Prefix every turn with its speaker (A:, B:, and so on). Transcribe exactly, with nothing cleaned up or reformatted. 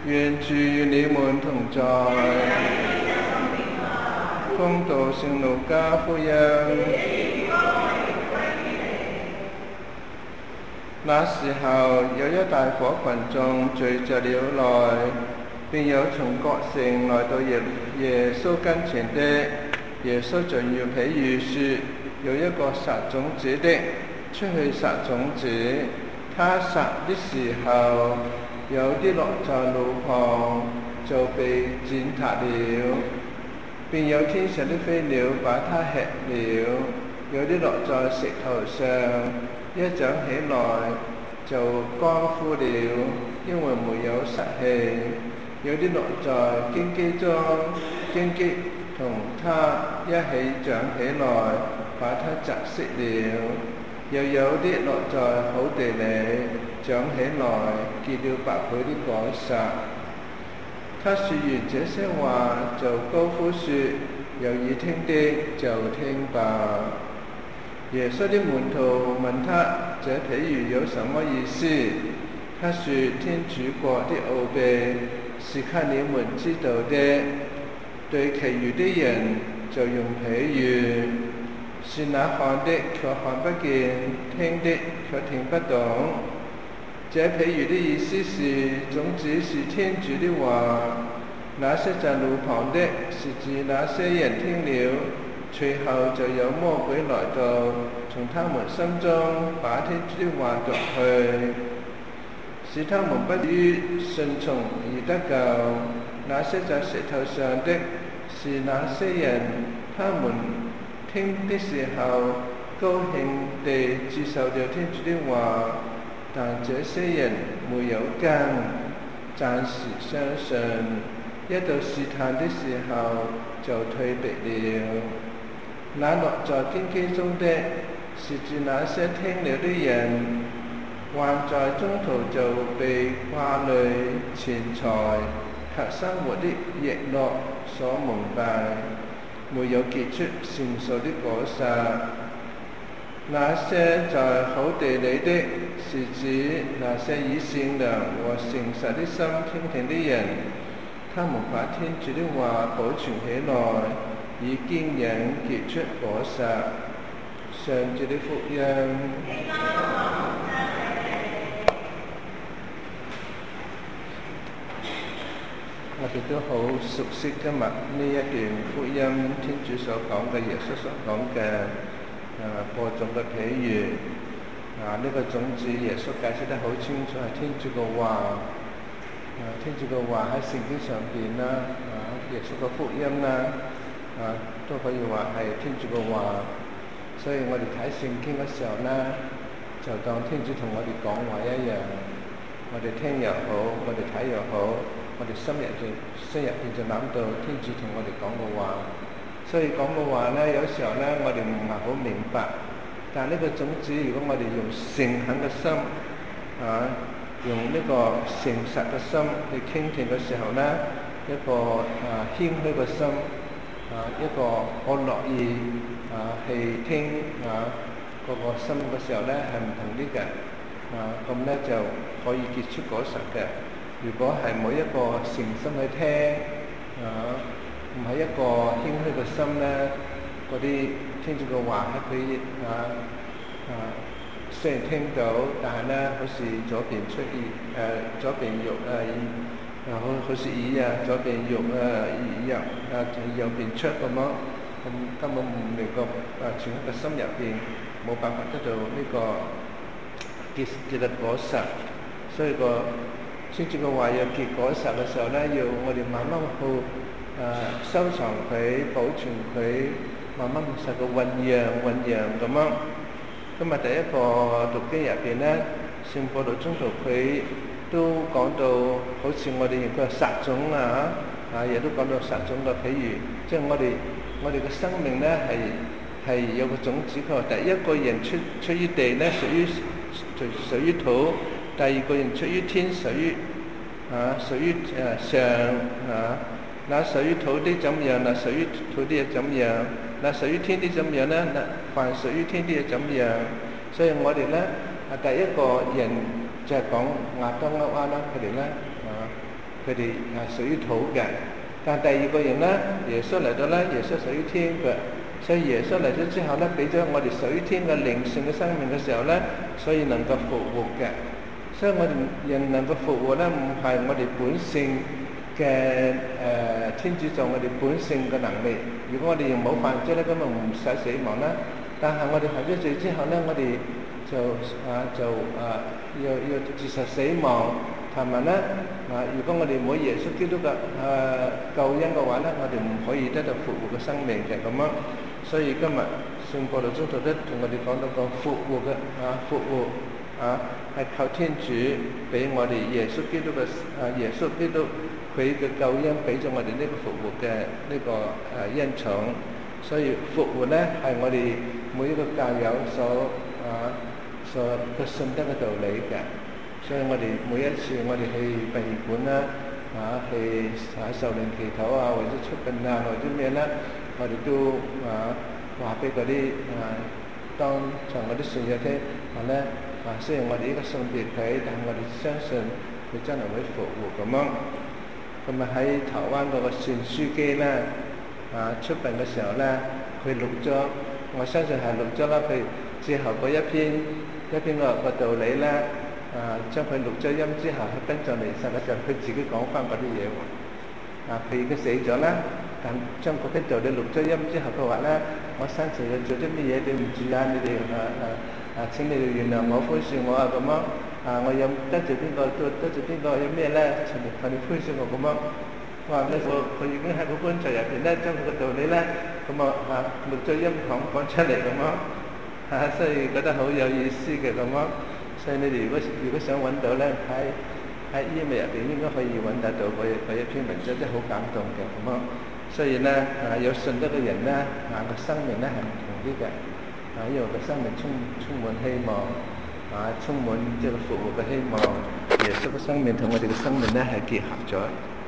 A: 願主與你們同在。恭讀聖路加福音。那時候，有一大夥群眾聚集了來，並有從各城來到耶耶穌跟前的。耶穌就用比喻說：有一個撒種子的出去撒種子，他撒的時候，有啲落在路旁，就被踐踏了，便有天上的飛鳥把它吃了；有啲落在石頭上，一長起來就乾枯了，因為沒有濕氣；有啲落在荊棘中，荊棘同它一起長起來，把它窒息了；又有啲落在好地裏，長起來結了百倍的果實。他說完這些話，就高呼說：有耳聽的就聽吧。耶穌的門徒問他這比喻有什麼意思？他說：天主國的奧秘是給你們知道的，對其餘的人就用比喻，是那看的卻看不見，聽的卻聽不懂。這比喻的意思是，種子是天主的話，那些在路旁的是指那些人聽了，隨後就有魔鬼來到，從他們心中把天主的話奪去，使他們不於順從而得救。那些在石頭上的是那些人，他們聽的時候高興地接受了天主的話，但這些人沒有根，暫時相信，一到試探的時候就退避了。那落在荊棘中的是指那些聽了的人，還在中途就被掛慮、錢財及生活的逸樂所蒙蔽，沒有結出成熟的果實。那些在好地裏的是指那些以善良和誠實的心傾聽的人，他們把天主的話保存起來，以堅忍結出果實。上主的福音。我哋都好熟悉今日呢一段福音，天主所講嘅，耶穌所講嘅誒播種嘅比喻。啊，呢、這個種子耶穌解釋得好清楚，係天主嘅話。啊，天主嘅話喺聖經上邊啦，啊，耶穌嘅福音啦，啊，都可以話係天主嘅話。所以我哋睇聖經嘅時候咧，就當天主同我哋講話一樣。我哋聽又好，我哋睇又好，我哋心入邊心入邊就諗到天主同我哋講嘅話。所以講嘅話咧，有時候咧，我哋唔係好明白。但係呢個種子，如果我哋用誠懇嘅心，啊，用呢個誠實嘅心去傾聽嘅時候咧，一個啊謙虛嘅心，啊一個我樂意啊去聽啊嗰個心嘅時候咧，係唔同啲嘅，啊咁咧就可以結出果實嘅。如果係冇一個誠心去聽，啊唔係一個謙虛嘅心咧，嗰啲天主嘅話喺佢啊啊雖然聽到，但係咧好似左邊出耳誒左邊肉啊，然後好似耳啊左邊肉啊耳入啊右邊出咁樣，咁根本唔能夠啊存喺個心入邊，冇辦法得到呢個結結嘅果實。所以個天主嘅話要結果實嘅時候咧，要我哋慢慢去啊收藏佢、保存佢。慢慢實個醖釀醖釀咁樣。今日第一個讀經入邊咧，聖保祿宗徒佢都講到，好似我哋佢話撒種啊嚇，啊亦都講到撒種嘅比喻，即係我哋我哋嘅生命咧係係有個種子。佢話第一個人出出於地咧，屬於屬屬於土；第二個人出於天，屬於啊屬於誒上啊。那屬於土的怎樣？那屬於土的又怎樣？那屬於天的怎樣呢？那凡屬於天的又怎樣？所以我哋咧啊，第一個人就係講亞當歐娃啦，佢哋咧啊佢哋係屬於土嘅。但第二個人咧，耶穌嚟到咧，耶穌屬於天嘅，所以耶穌嚟咗之後咧，俾咗我哋屬於天嘅靈性嘅生命嘅時候咧，所以能夠復活嘅。所以我哋人能夠復活咧，唔係我哋本性嘅誒天主做我哋本性嘅能力。如果我哋冇犯罪咧，咁就唔使死亡啦。但係我哋犯咗罪之後咧，我哋就啊就啊要要接受死亡。同埋咧，啊！如果我哋冇耶穌基督嘅誒、呃、救恩嘅話咧，我哋唔可以得到復活嘅生命嘅咁樣。所以今日聖保祿宗徒咧同我哋講到個復活嘅啊復活啊，係靠天主俾我哋耶穌基督嘅啊耶穌基督佢嘅救恩俾咗我哋呢個復活嘅呢、這個誒恩寵。所以復活咧係我哋每一個教友所啊所嘅信德嘅道理嘅。所以我哋每一次我哋去殯儀館啦，啊去喺受靈祈禱啊，或者出殯啊，或者咩咧，我哋都啊話俾嗰啲啊當場嗰啲信友聽，話咧啊雖然我哋依家送別佢，但係我哋相信佢真係會復活咁樣。咁啊喺台灣嗰個善書機咧，啊出殯嘅時候咧，佢錄咗，我相信係錄咗啦。佢最後嗰一篇一篇個個道理咧。啊！將佢錄咗音之後，佢跟住嚟實嘅時候，佢自己講翻嗰啲嘢喎。啊！佢已經死咗啦，但將嗰啲道理錄咗音之後，佢話咧：我生前要做啲乜嘢對唔住啊！你哋啊啊啊！請你哋原諒我、寬恕我啊咁樣。啊！我有得罪邊個？得得罪邊個？有咩咧？請你求你寬恕我咁樣。哇！呢個佢已經喺個棺材入邊咧，將佢個道理咧，咁啊啊錄咗音講講出嚟咁樣。啊！所以覺得好有意思嘅咁樣。所以你哋如果如果想揾到咧，喺喺 email 入邊應該可以揾得到嗰嗰一篇文章，真係好感動嘅咁樣。所以咧啊，有信德嘅人咧啊，個生命咧係唔同啲嘅啊，因為個生命充充滿希望啊，充滿即係復活嘅希望。耶穌嘅生命同我哋嘅生命咧係結合咗。